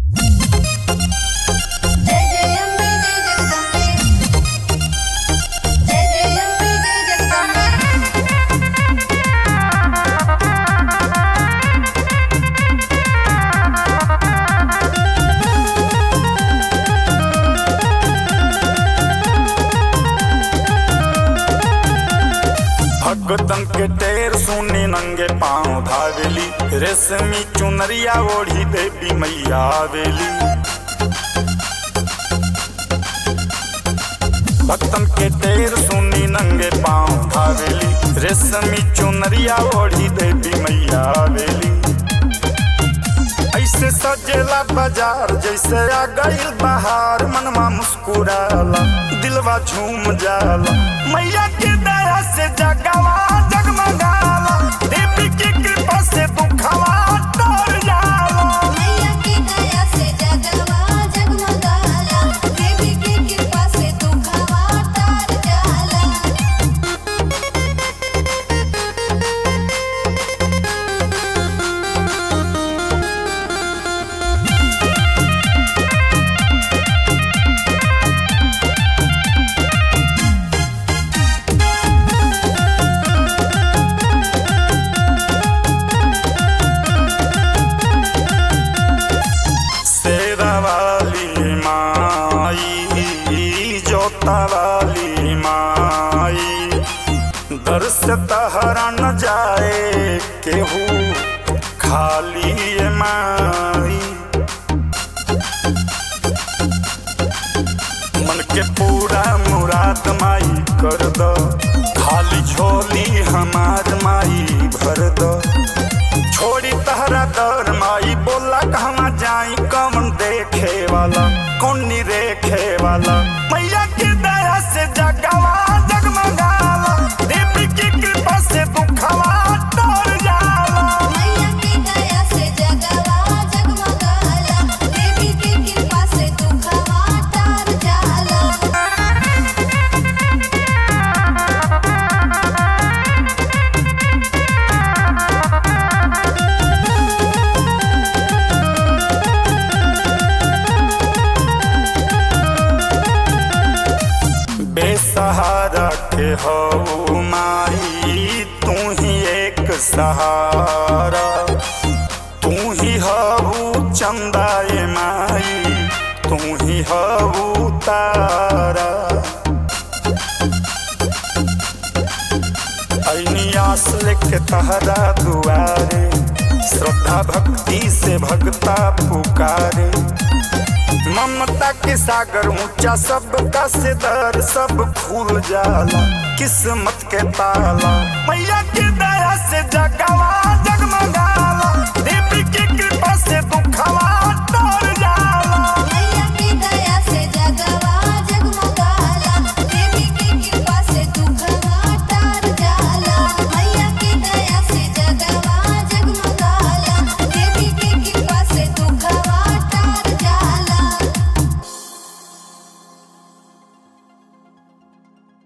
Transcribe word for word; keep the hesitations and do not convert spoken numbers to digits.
भगतन के टेर सुनी नंगे पाँव धावेली, रेशमी चुनरिया ओढ़ी देवी मैया आवेली। भक्तन के टेर सुनी नंगे पाँव धावेली, रेशमी चुनरिया ओढ़ी देवी मैया आवेली। ऐसे सजेला बाजार जैसे आ गईल बहार, मनवा मुस्कुराला दिलवा झूम जाला। मैया के दया से जगवा जगमगाला, देवी की कृपा से दुखवा तर जाला। मैया की दया से जगवा जगमगाला, देवी की कृपा से दुखवा तर जाला। वाली माई जोता वाली माई, दर से तहरा न जाए केहू खाली ये माई। मन के पूरा मुराद माई कर दो, खाली झोली हमार माई भर दो। छोड़ी तहरा दर माई बोला कहवा जाई, कौन देखे वाला कौन नी रेखे वाला। मैया की दया से जगवा जगमगाला, देवी की कृपा से दुखवा तर जाला। मैया की दया से जगवा जगमगाला, देवी की कृपा से दुखवा तर जाला। बेसहारा के हो माई तू ही एक सहारा, तू ही हबू चंदाए माई, तू ही हबू तारा। ऐनी आस लेके तहरा दुआरे, श्रद्धा भक्ति से भक्ता पुकारे। ममता के सागर ऊंचा सबका से दर, सब खुल जाला किस्मत के ताला। मैया की दया से जगवा